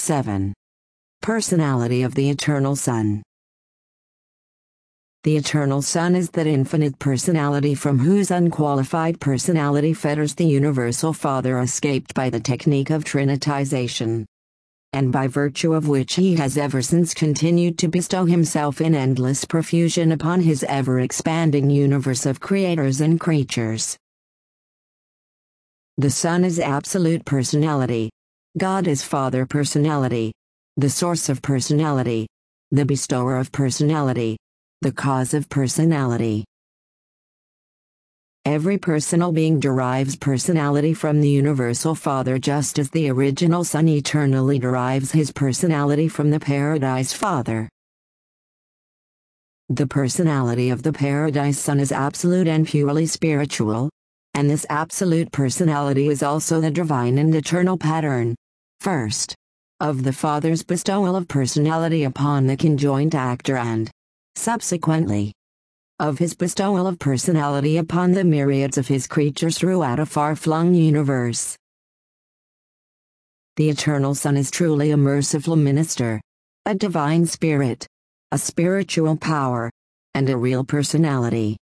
7. Personality of the Eternal Son. The Eternal Son is that infinite personality from whose unqualified personality fetters the Universal Father escaped by the technique of Trinitization, and by virtue of which he has ever since continued to bestow himself in endless profusion upon his ever-expanding universe of creators and creatures. The Son is absolute personality. God is Father personality, the source of personality, the bestower of personality, the cause of personality. Every personal being derives personality from the Universal Father, just as the original Son eternally derives his personality from the Paradise Father. The personality of the Paradise Son is absolute and purely spiritual, and this absolute personality is also the divine and eternal pattern, first, of the Father's bestowal of personality upon the conjoined actor and, subsequently, of his bestowal of personality upon the myriads of his creatures throughout a far-flung universe. The Eternal Son is truly a merciful minister, a divine spirit, a spiritual power, and a real personality.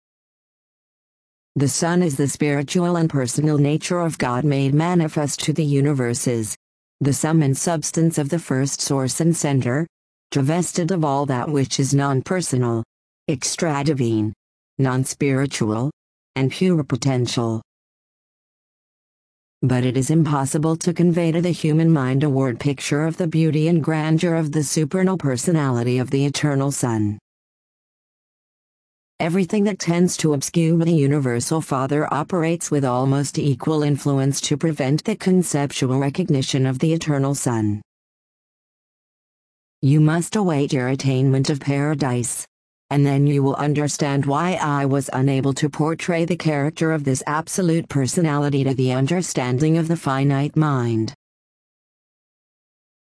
The Son is the spiritual and personal nature of God made manifest to the universes, the sum and substance of the first source and center, divested of all that which is non-personal, extra-divine, non-spiritual, and pure potential. But it is impossible to convey to the human mind a word picture of the beauty and grandeur of the supernal personality of the Eternal Son. Everything that tends to obscure the Universal Father operates with almost equal influence to prevent the conceptual recognition of the Eternal Son. You must await your attainment of paradise, and then you will understand why I was unable to portray the character of this absolute personality to the understanding of the finite mind.